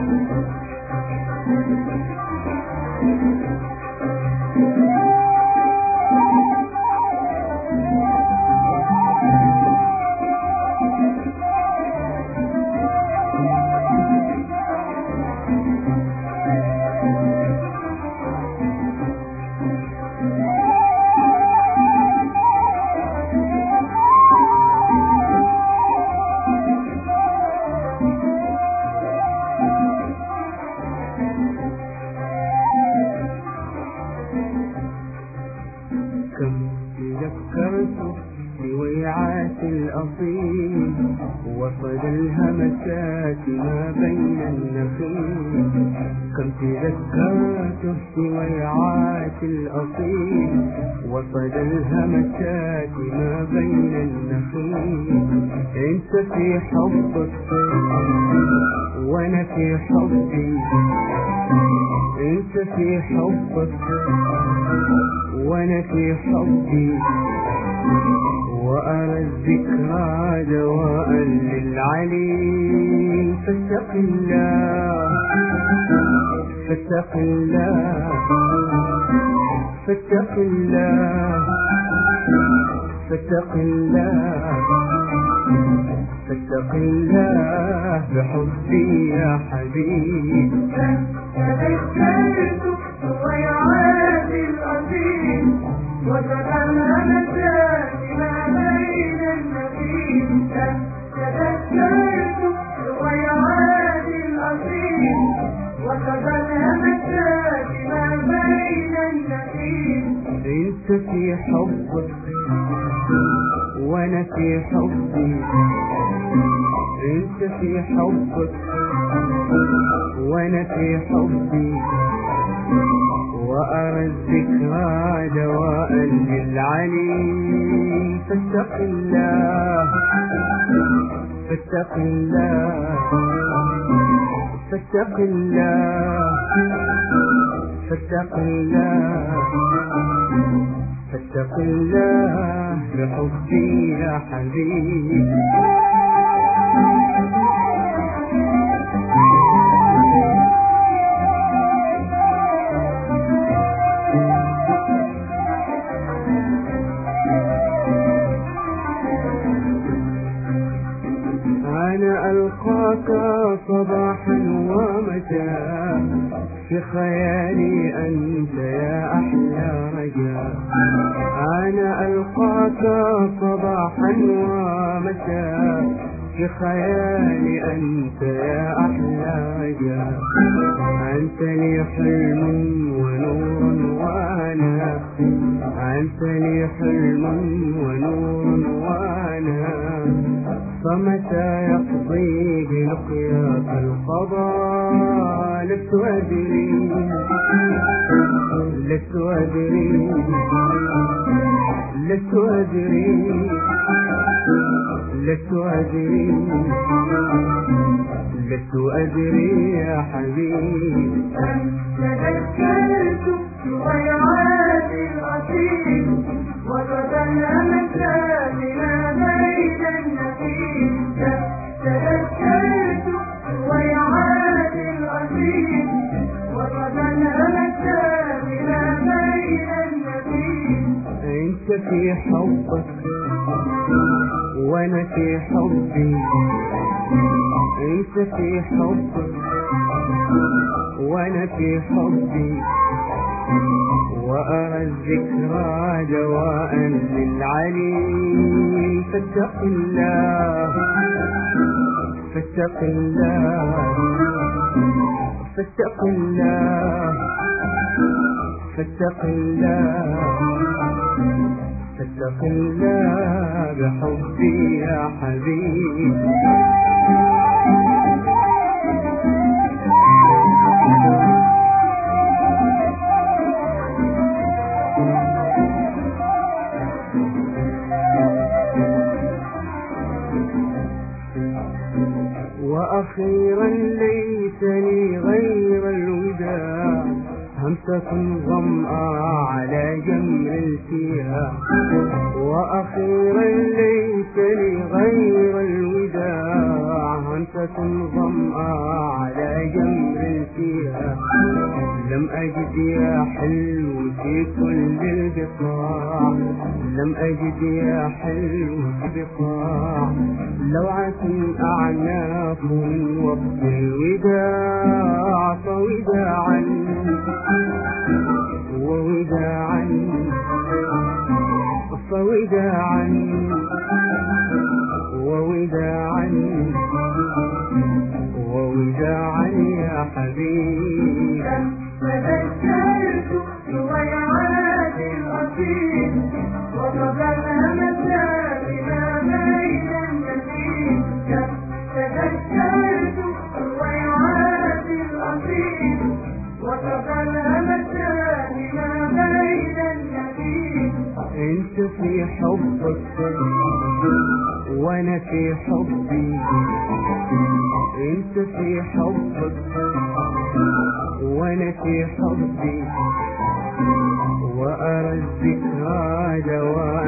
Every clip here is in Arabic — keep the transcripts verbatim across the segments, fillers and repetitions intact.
بويعات الأصيل وصل الهمسات ما بين النخيل. كم تذكرته بويعات الأصيل وصل الهمسات ما بين النخيل. انت في حبك وانا في حبي، انت في حبك وانا في حبي، وأرى الذكرى دواء للعليل. فاتق الله فاتق الله فاتق الله فاتق الله فاتق الله بحبي يا حبيب. تذكرت بويعات الأصيل وتغنمت ما بين النخيل. تذكرت بويعات الأصيل وتغنمت ما بين النخيل. انت في حبك وانا في حبي، انت في حبك وانا في حبي، وأرى الذكرى دواء للعليل. فاتق الله فاتق الله فاتق الله فاتق الله فاتق الله بحبي يا حبيب. أنا ألقاك صباحا ومساء، في خيالي أنت يا أحلى رجاء. أنا ألقاك صباحا ومساء، في خيالي أنت يا أحلى رجاء. أنت لي حلم ونور وأنا، أنت لي حلم ونور وأنا. فمتى يقضي بلقياك القضاء؟ لست أدري لست أدري لست أدري لست أدري لست أدري يا حبيبي. تذكرت بويعات الأصيل وتغنمت ما بين النخيل. تذكرت بويعات الأصيل وتغنمت ما بين النخيل. انت في حبك وانا في حبي، انت في حبك وانا في حبي، وأرى الذكرى دواء للعليل. فاتق الله فاتق الله فاتق الله فاتق الله فاتق الله بحبي يا حبيب. وأخيرا ليس لي غير الوداع، همسة ظمأ على جمر الفيها. وأخيرا ليس لي غير الوداع، همسة ظمأ على جمر فيها لم أجد يا حلو في كل البقاع لم أجد يا حلو في بقاع لوعة أعناق من وقت الوداع فوداعا ووداعا فوداعا ووداعا ووداعا يا حبيبي تذكرت سويعات الأصيل وقبلها مسافنا بين النسيم تذكرت سويعات الأصيل وقبلها مسافنا بين النسيم انت في حبك وانا في حبي انت في حبك وانا في حبي وارى الذكرى دواء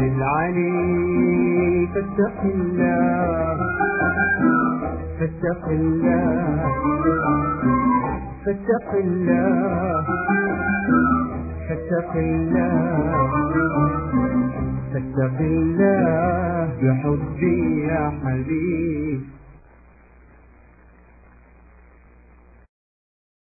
للعلي فاتق الله فاتق الله فاتق الله فاتق الله فاتق الله بحبي يا حبيب